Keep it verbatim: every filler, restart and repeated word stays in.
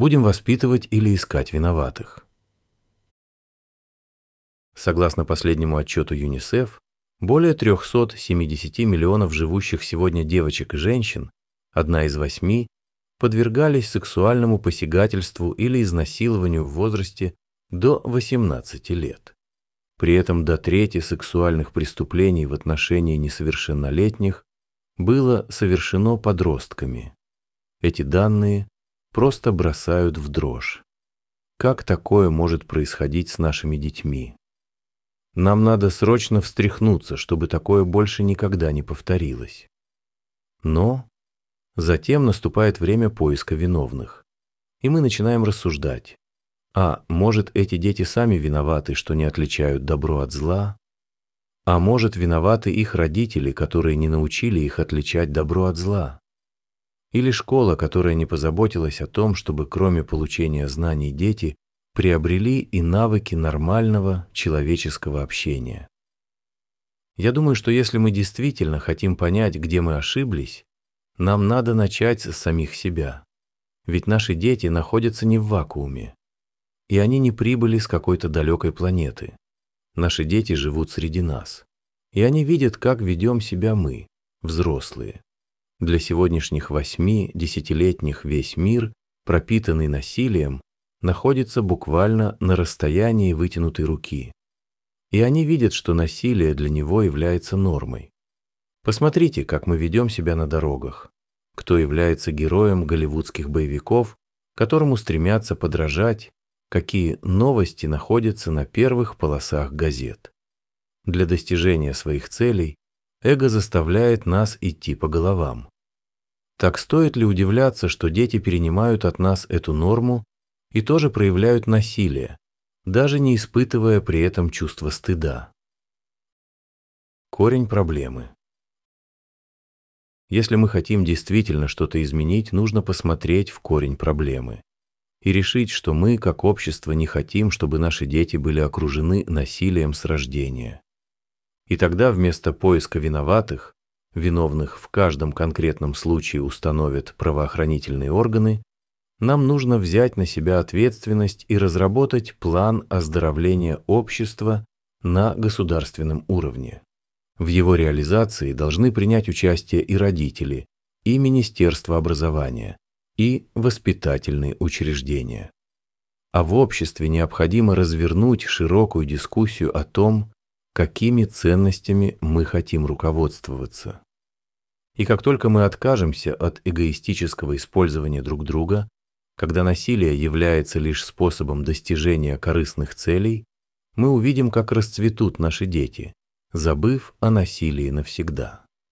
будем воспитывать или искать виноватых. Согласно последнему отчету ЮНИСЕФ, более трёхсот семидесяти миллионов живущих сегодня девочек и женщин, одна из восьми, подвергались сексуальному посягательству или изнасилованию в возрасте до восемнадцати лет. При этом до трети сексуальных преступлений в отношении несовершеннолетних было совершено подростками. Эти данные просто бросают в дрожь. Как такое может происходить с нашими детьми? Нам надо срочно встряхнуться, чтобы такое больше никогда не повторилось. Но затем наступает время поиска виновных, и мы начинаем рассуждать. А может, эти дети сами виноваты, что не отличают добро от зла? А может, виноваты их родители, которые не научили их отличать добро от зла? Или школа, которая не позаботилась о том, чтобы кроме получения знаний дети приобрели и навыки нормального человеческого общения? Я думаю, что если мы действительно хотим понять, где мы ошиблись, нам надо начать с самих себя. Ведь наши дети находятся не в вакууме. И они не прибыли с какой-то далекой планеты. Наши дети живут среди нас. И они видят, как ведем себя мы, взрослые. Для сегодняшних восьми-десятилетних весь мир, пропитанный насилием, находится буквально на расстоянии вытянутой руки. И они видят, что насилие для него является нормой. Посмотрите, как мы ведем себя на дорогах. Кто является героем голливудских боевиков, которому стремятся подражать, какие новости находятся на первых полосах газет. Для достижения своих целей эго заставляет нас идти по головам. Так стоит ли удивляться, что дети перенимают от нас эту норму и тоже проявляют насилие, даже не испытывая при этом чувства стыда? Корень проблемы. Если мы хотим действительно что-то изменить, нужно посмотреть в корень проблемы и решить, что мы, как общество, не хотим, чтобы наши дети были окружены насилием с рождения. И тогда вместо поиска виноватых, виновных в каждом конкретном случае установят правоохранительные органы, нам нужно взять на себя ответственность и разработать план оздоровления общества на государственном уровне. В его реализации должны принять участие и родители, и Министерство образования, и воспитательные учреждения. А в обществе необходимо развернуть широкую дискуссию о том, какими ценностями мы хотим руководствоваться. И как только мы откажемся от эгоистического использования друг друга, когда насилие является лишь способом достижения корыстных целей, мы увидим, как расцветут наши дети, забыв о насилии навсегда.